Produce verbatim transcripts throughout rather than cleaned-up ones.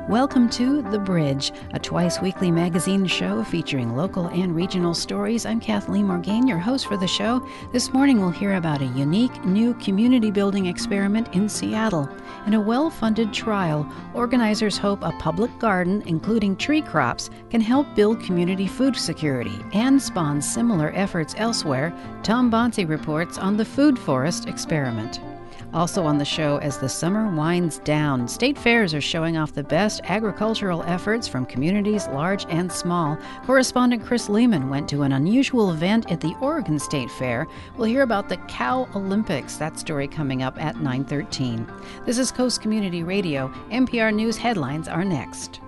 Welcome to The Bridge, a twice-weekly magazine show featuring local and regional stories. I'm Kathleen Morgaine, your host for the show. This morning we'll hear about a unique new community-building experiment in Seattle and a well-funded trial. Organizers hope a public garden, including tree crops, can help build community food security and spawn similar efforts elsewhere. Tom Bonsi reports on the Food Forest experiment. Also on the show, as the summer winds down, state fairs are showing off the best agricultural efforts from communities large and small. Correspondent Chris Lehman went to an unusual event at the Oregon State Fair. We'll hear about the Cow Olympics. That story coming up at nine thirteen. This is Coast Community Radio. N P R News headlines are next.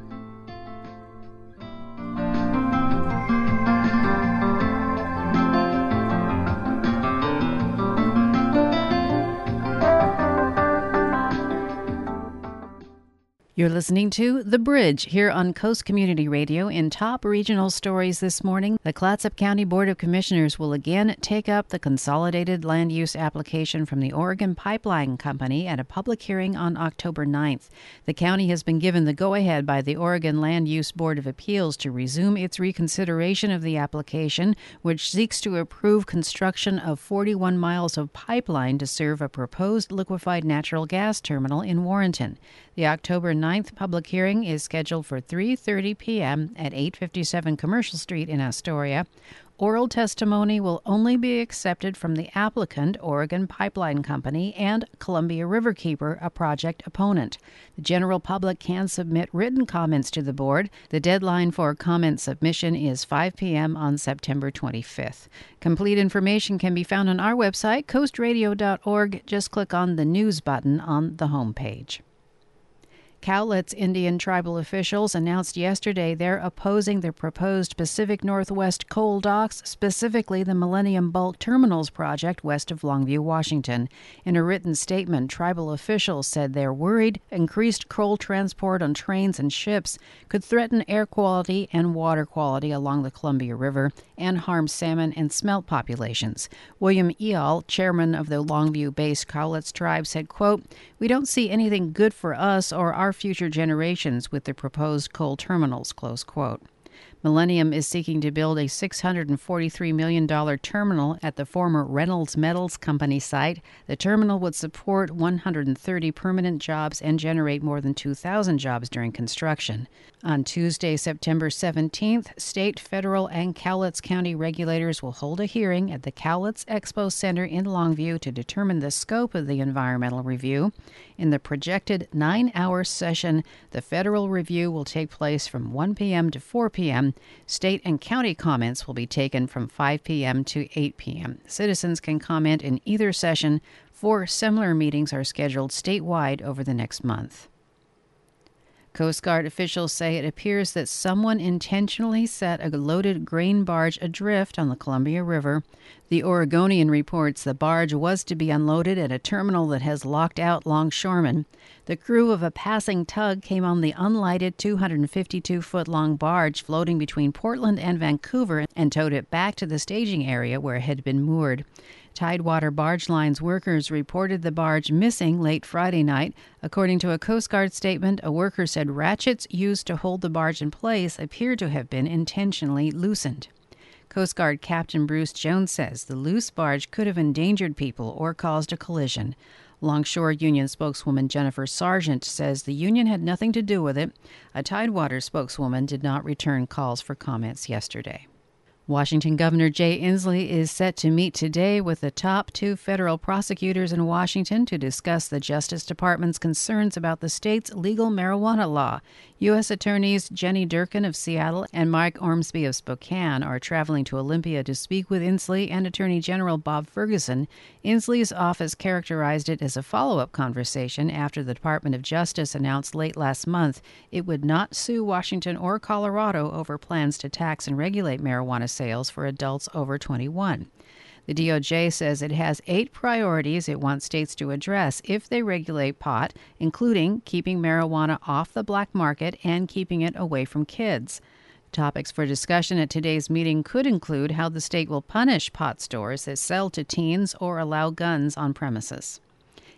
You're listening to The Bridge here on Coast Community Radio. In top regional stories this morning, the Clatsop County Board of Commissioners will again take up the consolidated land use application from the Oregon Pipeline Company at a public hearing on October ninth. The county has been given the go-ahead by the Oregon Land Use Board of Appeals to resume its reconsideration of the application, which seeks to approve construction of forty-one miles of pipeline to serve a proposed liquefied natural gas terminal in Warrenton. The October ninth public hearing is scheduled for three thirty p.m. at eight fifty-seven Commercial Street in Astoria. Oral testimony will only be accepted from the applicant, Oregon Pipeline Company, and Columbia Riverkeeper, a project opponent. The general public can submit written comments to the board. The deadline for comment submission is five p.m. on September twenty-fifth. Complete information can be found on our website, coast radio dot org. Just click on the news button on the homepage. Cowlitz Indian tribal officials announced yesterday they're opposing the proposed Pacific Northwest coal docks, specifically the Millennium Bulk Terminals project west of Longview, Washington. In a written statement, tribal officials said they're worried increased coal transport on trains and ships could threaten air quality and water quality along the Columbia River and harm salmon and smelt populations. William Eall, chairman of the Longview-based Cowlitz tribe, said, quote, "We don't see anything good for us or our future generations with the proposed coal terminals," close quote. Millennium is seeking to build a six hundred forty-three million dollars terminal at the former Reynolds Metals Company site. The terminal would support one hundred thirty permanent jobs and generate more than two thousand jobs during construction. On Tuesday, September seventeenth, state, federal, and Cowlitz County regulators will hold a hearing at the Cowlitz Expo Center in Longview to determine the scope of the environmental review. In the projected nine-hour session, the federal review will take place from one p.m. to four p.m. State and county comments will be taken from five p.m. to eight p.m. Citizens can comment in either session. Four similar meetings are scheduled statewide over the next month. Coast Guard officials say it appears that someone intentionally set a loaded grain barge adrift on the Columbia River. The Oregonian reports the barge was to be unloaded at a terminal that has locked out longshoremen. The crew of a passing tug came on the unlighted two hundred fifty-two foot long barge floating between Portland and Vancouver and towed it back to the staging area where it had been moored. Tidewater Barge Lines workers reported the barge missing late Friday night. According to a Coast Guard statement, a worker said ratchets used to hold the barge in place appear to have been intentionally loosened. Coast Guard Captain Bruce Jones says the loose barge could have endangered people or caused a collision. Longshore Union spokeswoman Jennifer Sargent says the union had nothing to do with it. A Tidewater spokeswoman did not return calls for comments yesterday. Washington Governor Jay Inslee is set to meet today with the top two federal prosecutors in Washington to discuss the Justice Department's concerns about the state's legal marijuana law. U S Attorneys Jenny Durkin of Seattle and Mike Ormsby of Spokane are traveling to Olympia to speak with Inslee and Attorney General Bob Ferguson. Inslee's office characterized it as a follow-up conversation after the Department of Justice announced late last month it would not sue Washington or Colorado over plans to tax and regulate marijuana sales for adults over twenty-one. The D O J says it has eight priorities it wants states to address if they regulate pot, including keeping marijuana off the black market and keeping it away from kids. Topics for discussion at today's meeting could include how the state will punish pot stores that sell to teens or allow guns on premises.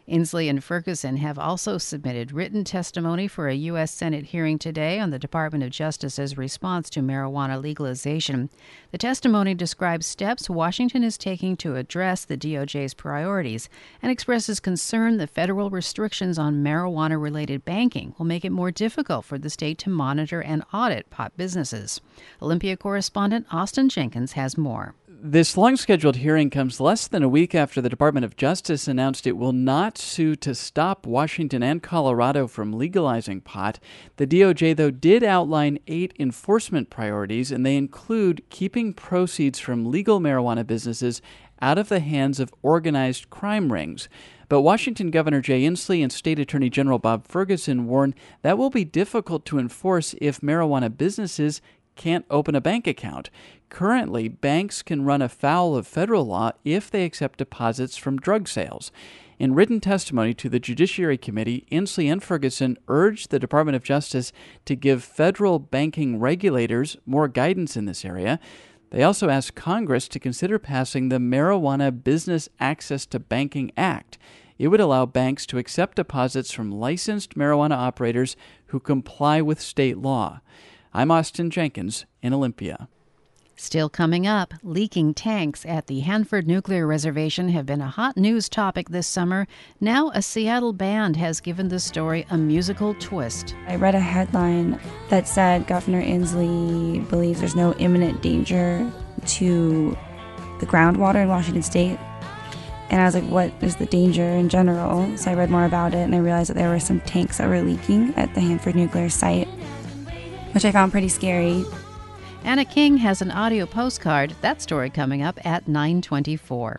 Inslee and Ferguson have also submitted written testimony for a U S Senate hearing today on the Department of Justice's response to marijuana legalization. The testimony describes steps Washington is taking to address the D O J's priorities and expresses concern that federal restrictions on marijuana-related banking will make it more difficult for the state to monitor and audit pot businesses. Olympia correspondent Austin Jenkins has more. This long-scheduled hearing comes less than a week after the Department of Justice announced it will not sue to stop Washington and Colorado from legalizing pot. The D O J, though, did outline eight enforcement priorities, and they include keeping proceeds from legal marijuana businesses out of the hands of organized crime rings. But Washington Governor Jay Inslee and State Attorney General Bob Ferguson warn that will be difficult to enforce if marijuana businesses can't open a bank account. Currently, banks can run afoul of federal law if they accept deposits from drug sales. In written testimony to the Judiciary Committee, Inslee and Ferguson urged the Department of Justice to give federal banking regulators more guidance in this area. They also asked Congress to consider passing the Marijuana Business Access to Banking Act. It would allow banks to accept deposits from licensed marijuana operators who comply with state law. I'm Austin Jenkins in Olympia. Still coming up, leaking tanks at the Hanford Nuclear Reservation have been a hot news topic this summer. Now a Seattle band has given the story a musical twist. I read a headline that said Governor Inslee believes there's no imminent danger to the groundwater in Washington State. And I was like, what is the danger in general? So I read more about it, and I realized that there were some tanks that were leaking at the Hanford Nuclear site, which I found pretty scary. Anna King has an audio postcard. That story coming up at nine twenty-four.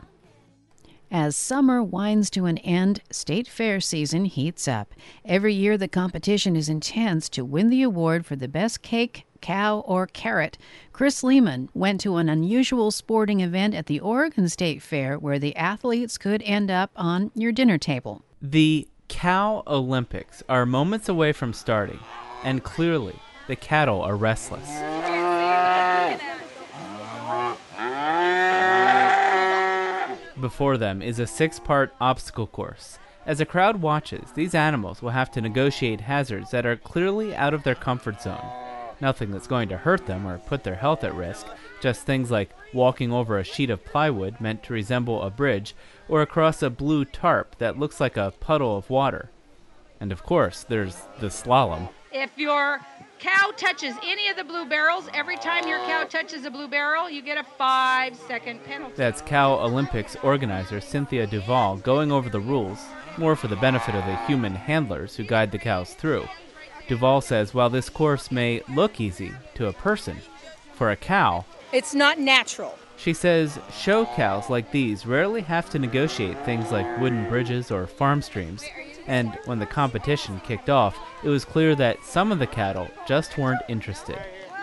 As summer winds to an end, state fair season heats up. Every year the competition is intense to win the award for the best cake, cow, or carrot. Chris Lehman went to an unusual sporting event at the Oregon State Fair where the athletes could end up on your dinner table. The Cow Olympics are moments away from starting, and clearly the cattle are restless. Before them is a six-part obstacle course. As a crowd watches, these animals will have to negotiate hazards that are clearly out of their comfort zone. Nothing that's going to hurt them or put their health at risk, just things like walking over a sheet of plywood meant to resemble a bridge or across a blue tarp that looks like a puddle of water. And of course, there's the slalom. If your cow touches any of the blue barrels, every time your cow touches a blue barrel, you get a five-second penalty. That's Cow Olympics organizer Cynthia Duvall going over the rules, more for the benefit of the human handlers who guide the cows through. Duvall says while this course may look easy to a person, for a cow, it's not natural. She says show cows like these rarely have to negotiate things like wooden bridges or farm streams. And when the competition kicked off, it was clear that some of the cattle just weren't interested.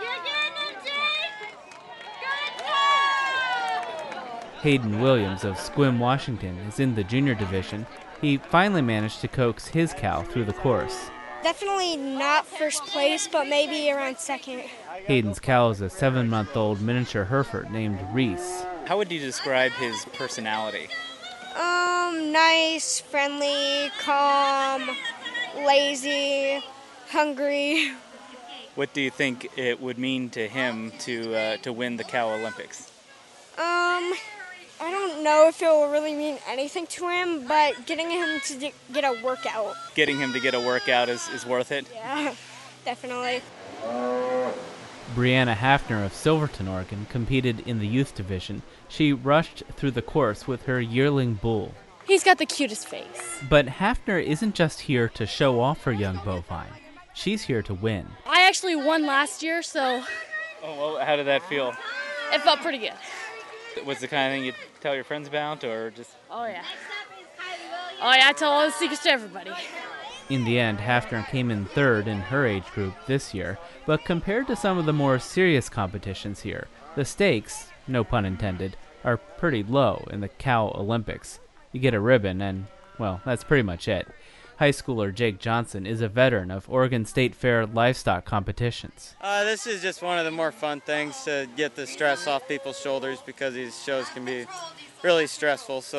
Hayden Williams of Sequim, Washington, is in the junior division. He finally managed to coax his cow through the course. Definitely not first place, but maybe around second. Hayden's cow is a seven-month-old miniature Hereford named Reese. How would you describe his personality? Um, nice, friendly, calm, lazy, hungry. What do you think it would mean to him to uh, to win the Cow Olympics? Um, I don't know if it will really mean anything to him, but getting him to get a workout. Getting him to get a workout is, is worth it? Yeah, definitely. Brianna Hafner of Silverton, Oregon, competed in the youth division. She rushed through the course with her yearling bull. He's got the cutest face. But Hafner isn't just here to show off her young bovine. She's here to win. I actually won last year, so... Oh, well, how did that feel? It felt pretty good. Was the kind of thing you'd tell your friends about, or just... Oh, yeah. Oh, yeah, I tell all the secrets to everybody. In the end, Hafner came in third in her age group this year, but compared to some of the more serious competitions here, the stakes, no pun intended, are pretty low in the Cow Olympics. You get a ribbon and, well, that's pretty much it. High schooler Jake Johnson is a veteran of Oregon State Fair livestock competitions. Uh, this is just one of the more fun things to get the stress off people's shoulders because these shows can be really stressful. So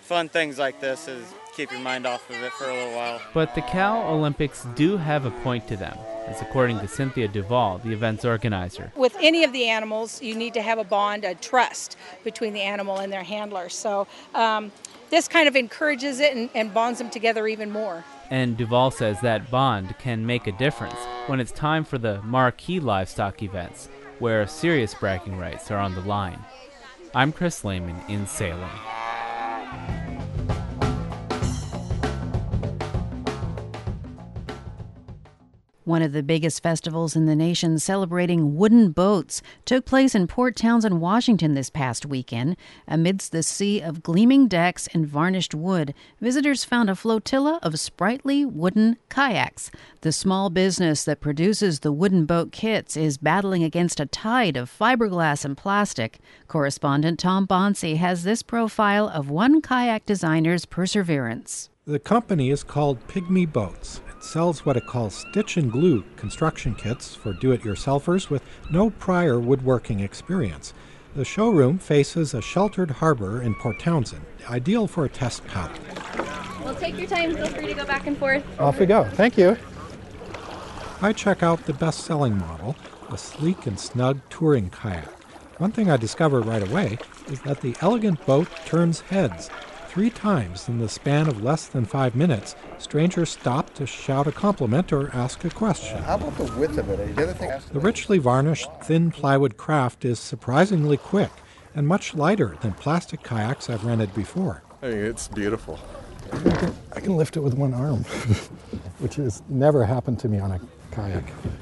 fun things like this is keep your mind off of it for a little while. But the Cal Olympics do have a point to them, as according to Cynthia Duvall, the event's organizer. With any of the animals, you need to have a bond, a trust between the animal and their handler. So um, this kind of encourages it and, and bonds them together even more. And Duvall says that bond can make a difference when it's time for the marquee livestock events, where serious bragging rights are on the line. I'm Chris Lehman in Salem. One of the biggest festivals in the nation celebrating wooden boats took place in Port Townsend, Washington this past weekend. Amidst the sea of gleaming decks and varnished wood, visitors found a flotilla of sprightly wooden kayaks. The small business that produces the wooden boat kits is battling against a tide of fiberglass and plastic. Correspondent Tom Bonsi has this profile of one kayak designer's perseverance. The company is called Pygmy Boats. It sells what it calls stitch and glue construction kits for do-it-yourselfers with no prior woodworking experience. The showroom faces a sheltered harbor in Port Townsend, ideal for a test paddle. Well, take your time. Feel free to go back and forth. Off we go. Thank you. I check out the best-selling model, a sleek and snug touring kayak. One thing I discovered right away is that the elegant boat turns heads. Three times in the span of less than five minutes, strangers stop to shout a compliment or ask a question. How about the width of it? The, other thing the richly varnished, thin plywood craft is surprisingly quick and much lighter than plastic kayaks I've rented before. I mean, it's beautiful. I can, I can lift it with one arm, which has never happened to me on a kayak.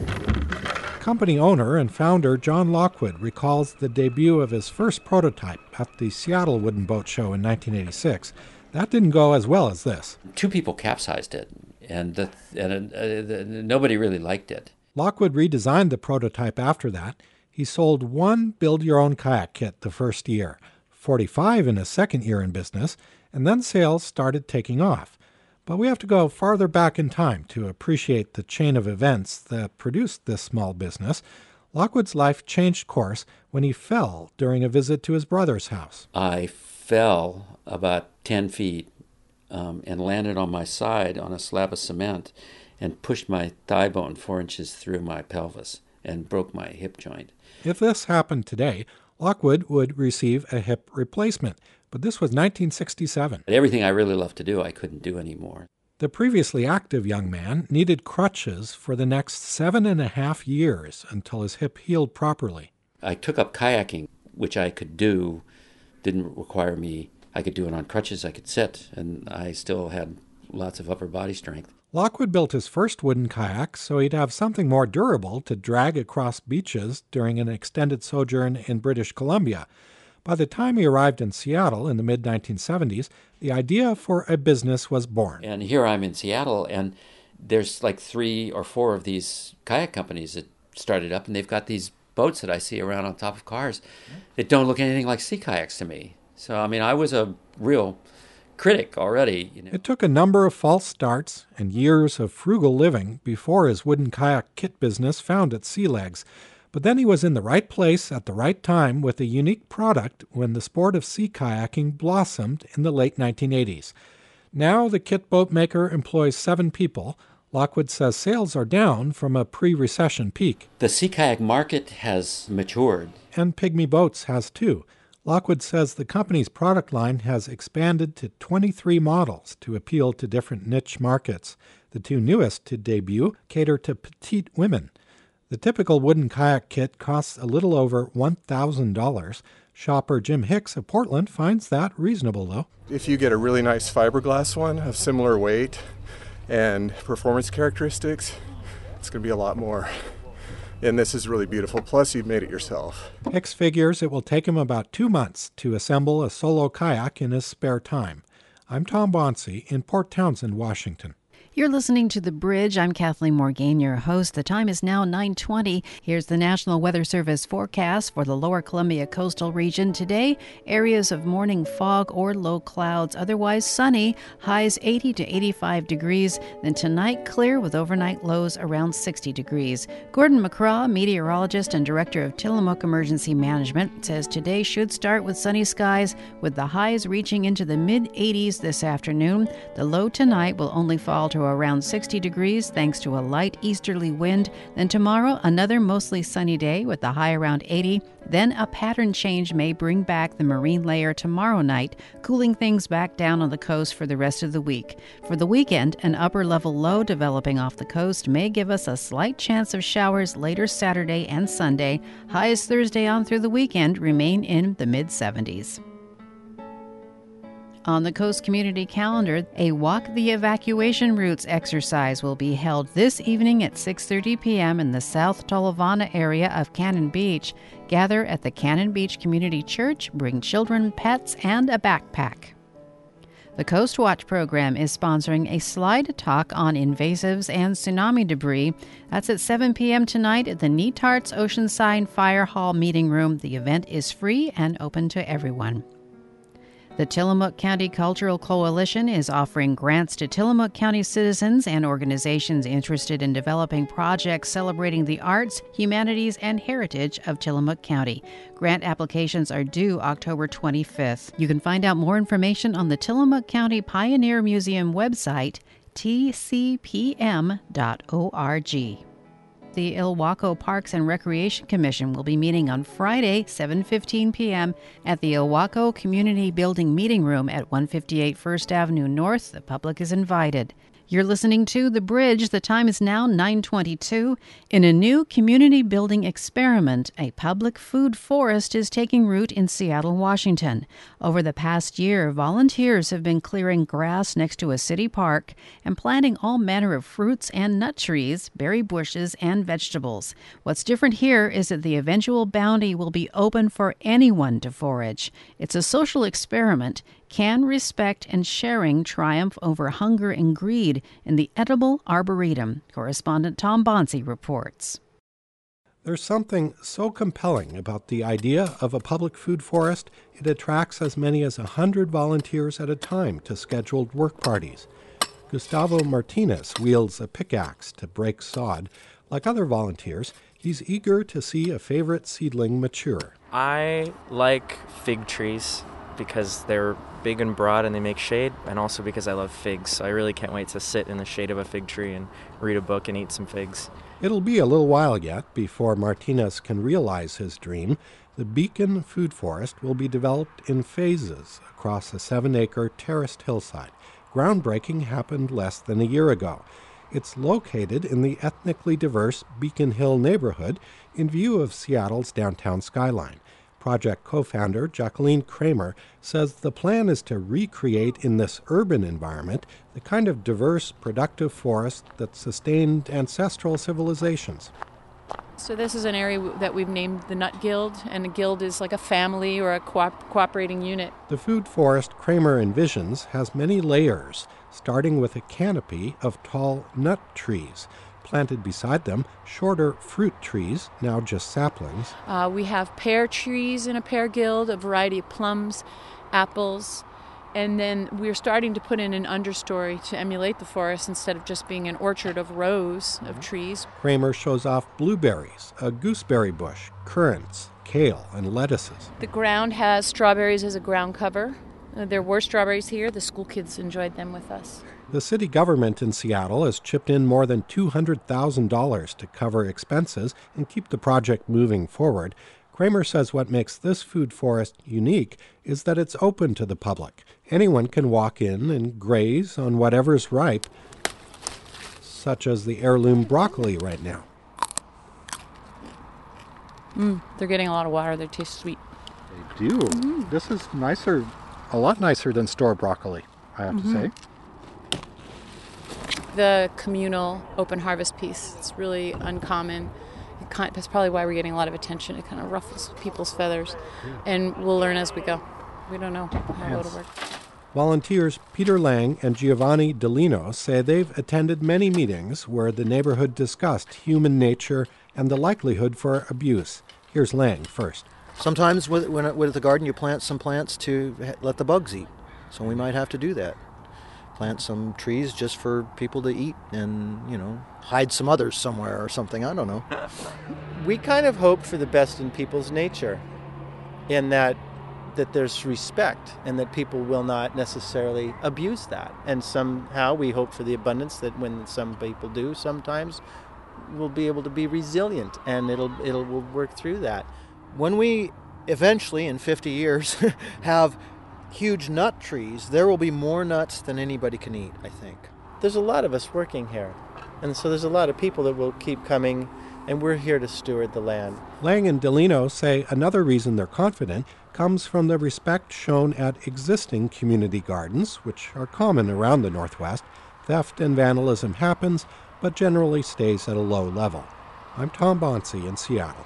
Company owner and founder John Lockwood recalls the debut of his first prototype at the Seattle Wooden Boat Show in nineteen eighty-six. That didn't go as well as this. Two people capsized it, and, the, and uh, the, nobody really liked it. Lockwood redesigned the prototype after that. He sold one build-your-own kayak kit the first year, forty-five in his second year in business, and then sales started taking off. But we have to go farther back in time to appreciate the chain of events that produced this small business. Lockwood's life changed course when he fell during a visit to his brother's house. I fell about ten feet um, and landed on my side on a slab of cement and pushed my thigh bone four inches through my pelvis and broke my hip joint. If this happened today, Lockwood would receive a hip replacement. But this was nineteen sixty-seven. Everything I really loved to do, I couldn't do anymore. The previously active young man needed crutches for the next seven and a half years until his hip healed properly. I took up kayaking, which I could do, didn't require me. I could do it on crutches, I could sit, and I still had lots of upper body strength. Lockwood built his first wooden kayak so he'd have something more durable to drag across beaches during an extended sojourn in British Columbia. By the time he arrived in Seattle in the mid nineteen seventies, the idea for a business was born. And here I'm in Seattle, and there's like three or four of these kayak companies that started up, and they've got these boats that I see around on top of cars that don't look anything like sea kayaks to me. So, I mean, I was a real critic already. You know. It took a number of false starts and years of frugal living before his wooden kayak kit business found its sea legs. But then he was in the right place at the right time with a unique product when the sport of sea kayaking blossomed in the late nineteen eighties. Now the kit boat maker employs seven people. Lockwood says sales are down from a pre-recession peak. The sea kayak market has matured. And Pygmy Boats has too. Lockwood says the company's product line has expanded to twenty-three models to appeal to different niche markets. The two newest to debut cater to petite women. The typical wooden kayak kit costs a little over one thousand dollars. Shopper Jim Hicks of Portland finds that reasonable, though. If you get a really nice fiberglass one of similar weight and performance characteristics, it's going to be a lot more. And this is really beautiful. Plus, you've made it yourself. Hicks figures it will take him about two months to assemble a solo kayak in his spare time. I'm Tom Bonsi in Port Townsend, Washington. You're listening to The Bridge. I'm Kathleen Morgan, your host. The time is now nine twenty. Here's the National Weather Service forecast for the lower Columbia coastal region. Today, areas of morning fog or low clouds, otherwise sunny, highs eighty to eighty-five degrees. Then tonight, clear with overnight lows around sixty degrees. Gordon McCraw, meteorologist and director of Tillamook Emergency Management, says today should start with sunny skies, with the highs reaching into the mid eighties this afternoon. The low tonight will only fall to around sixty degrees thanks to a light easterly wind. Then tomorrow, another mostly sunny day with the high around eighty. Then a pattern change may bring back the marine layer tomorrow night, cooling things back down on the coast for the rest of the week. For the weekend, an upper-level low developing off the coast may give us a slight chance of showers later Saturday and Sunday. Highs Thursday on through the weekend remain in the mid seventies. On the Coast Community calendar, a Walk the Evacuation Routes exercise will be held this evening at six thirty p.m. in the South Tolovana area of Cannon Beach. Gather at the Cannon Beach Community Church, bring children, pets, and a backpack. The Coast Watch program is sponsoring a slide talk on invasives and tsunami debris. That's at seven p.m. tonight at the Neatarts Oceanside Fire Hall Meeting Room. The event is free and open to everyone. The Tillamook County Cultural Coalition is offering grants to Tillamook County citizens and organizations interested in developing projects celebrating the arts, humanities, and heritage of Tillamook County. Grant applications are due October twenty-fifth. You can find out more information on the Tillamook County Pioneer Museum website, t c p m dot org. The Ilwaco Parks and Recreation Commission will be meeting on Friday, seven fifteen p.m. at the Ilwaco Community Building Meeting Room at one fifty-eight First Avenue North. The public is invited. You're listening to The Bridge. The time is now nine twenty-two. In a new community building experiment, a public food forest is taking root in Seattle, Washington. Over the past year, volunteers have been clearing grass next to a city park and planting all manner of fruits and nut trees, berry bushes, and vegetables. What's different here is that the eventual bounty will be open for anyone to forage. It's a social experiment. Can respect and sharing triumph over hunger and greed in the edible arboretum? Correspondent Tom Bonsi reports. There's something so compelling about the idea of a public food forest, it attracts as many as one hundred volunteers at a time to scheduled work parties. Gustavo Martinez wields a pickaxe to break sod. Like other volunteers, he's eager to see a favorite seedling mature. I like fig trees because they're big and broad and they make shade, and also because I love figs. So I really can't wait to sit in the shade of a fig tree and read a book and eat some figs. It'll be a little while yet before Martinez can realize his dream. The Beacon Food Forest will be developed in phases across a seven-acre terraced hillside. Groundbreaking happened less than a year ago. It's located in the ethnically diverse Beacon Hill neighborhood in view of Seattle's downtown skyline. Project co-founder Jacqueline Kramer says the plan is to recreate in this urban environment the kind of diverse, productive forest that sustained ancestral civilizations. So this is an area that we've named the Nut Guild, and a guild is like a family or a co- cooperating unit. The food forest Kramer envisions has many layers, starting with a canopy of tall nut trees. Planted beside them, shorter fruit trees, now just saplings. Uh, we have pear trees in a pear guild, a variety of plums, apples, and then we're starting to put in an understory to emulate the forest instead of just being an orchard of rows of trees. Kramer shows off blueberries, a gooseberry bush, currants, kale, and lettuces. The ground has strawberries as a ground cover. Uh, there were strawberries here. The school kids enjoyed them with us. The city government in Seattle has chipped in more than two hundred thousand dollars to cover expenses and keep the project moving forward. Kramer says what makes this food forest unique is that it's open to the public. Anyone can walk in and graze on whatever's ripe, such as the heirloom broccoli right now. Mm, they're getting a lot of water. They taste sweet. They do. Mm-hmm. This is nicer, a lot nicer than store broccoli, I have mm-hmm. to say. The communal open harvest piece, it's really uncommon. It kind of, that's probably why we're getting a lot of attention. It kind of ruffles people's feathers. Yeah. And we'll learn as we go. We don't know how yes. it'll work. Volunteers Peter Lang and Giovanni Delino say they've attended many meetings where the neighborhood discussed human nature and the likelihood for abuse. Here's Lang first. Sometimes with, when, with the garden you plant some plants to let the bugs eat, so we might have to do that. Plant some trees just for people to eat and, you know, hide some others somewhere or something, I don't know. We kind of hope for the best in people's nature, in that that there's respect and that people will not necessarily abuse that. And somehow we hope for the abundance that when some people do, sometimes we'll be able to be resilient and it'll it'll we'll work through that. When we eventually, in fifty years, have huge nut trees, there will be more nuts than anybody can eat, I think. There's a lot of us working here, and so there's a lot of people that will keep coming, and we're here to steward the land. Lang and Delino say another reason they're confident comes from the respect shown at existing community gardens, which are common around the Northwest. Theft and vandalism happens, but generally stays at a low level. I'm Tom Bonsi in Seattle.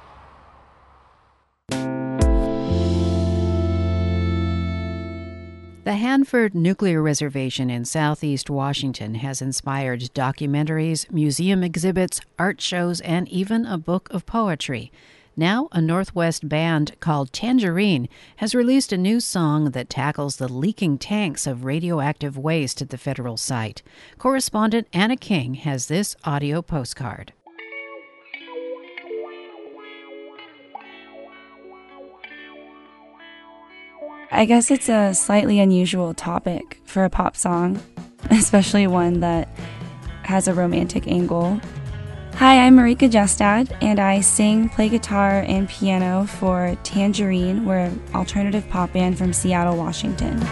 The Hanford Nuclear Reservation in southeast Washington has inspired documentaries, museum exhibits, art shows, and even a book of poetry. Now, a Northwest band called Tangerine has released a new song that tackles the leaking tanks of radioactive waste at the federal site. Correspondent Anna King has this audio postcard. I guess it's a slightly unusual topic for a pop song, especially one that has a romantic angle. Hi, I'm Marika Jestad, and I sing, play guitar, and piano for Tangerine. We're an alternative pop band from Seattle, Washington.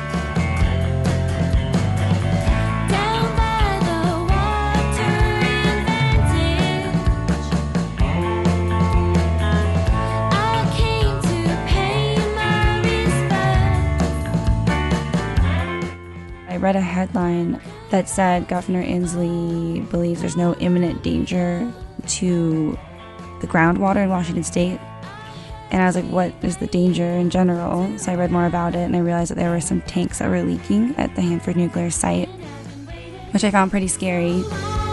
I read a headline that said Governor Inslee believes there's no imminent danger to the groundwater in Washington State. And I was like, what is the danger in general? So I read more about it, and I realized that there were some tanks that were leaking at the Hanford nuclear site, which I found pretty scary.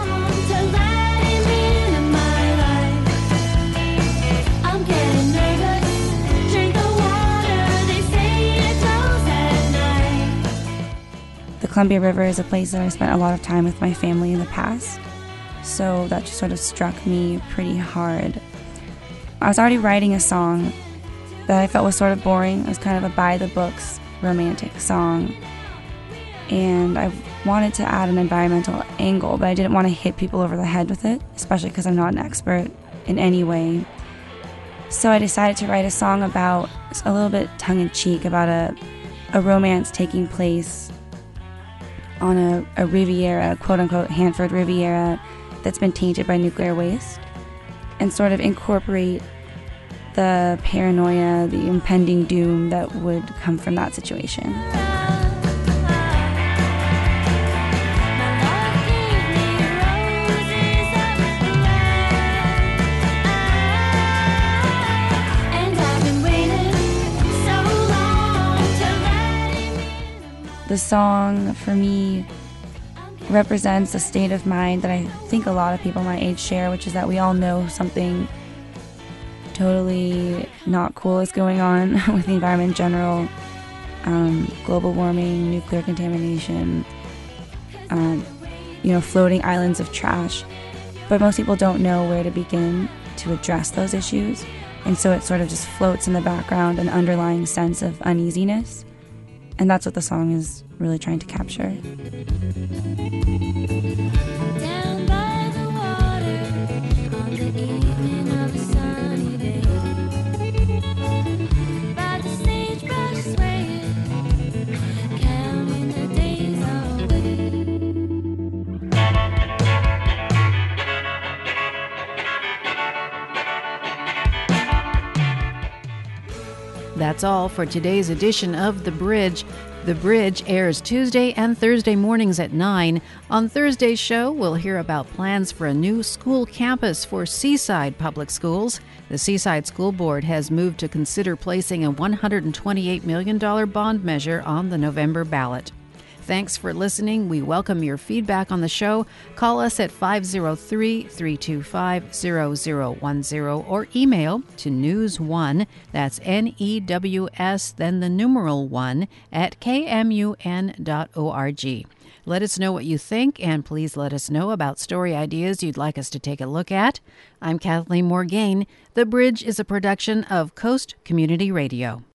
The Columbia River is a place that I spent a lot of time with my family in the past, so that just sort of struck me pretty hard. I was already writing a song that I felt was sort of boring. It was kind of a by-the-books romantic song, and I wanted to add an environmental angle, but I didn't want to hit people over the head with it, especially because I'm not an expert in any way. So I decided to write a song about, a little bit tongue-in-cheek, about a, a romance taking place on a, a Riviera, quote-unquote Hanford Riviera, that's been tainted by nuclear waste, and sort of incorporate the paranoia, the impending doom that would come from that situation. The song, for me, represents a state of mind that I think a lot of people my age share, which is that we all know something totally not cool is going on with the environment in general. Um, global warming, nuclear contamination, um, you know, floating islands of trash. But most people don't know where to begin to address those issues. And so it sort of just floats in the background, an underlying sense of uneasiness. And that's what the song is really trying to capture. Down by the water on the evening of a sunny day, by the sagebrush swaying, counting the days away. That's all for today's edition of The Bridge. The Bridge airs Tuesday and Thursday mornings at nine. On Thursday's show, we'll hear about plans for a new school campus for Seaside Public Schools. The Seaside School Board has moved to consider placing a one hundred twenty-eight million dollars bond measure on the November ballot. Thanks for listening. We welcome your feedback on the show. Call us at five oh three, three two five, zero zero one zero or email to news one, that's N E W S, then the numeral one, at k m u n dot org. Let us know what you think, and please let us know about story ideas you'd like us to take a look at. I'm Kathleen Morgaine. The Bridge is a production of Coast Community Radio.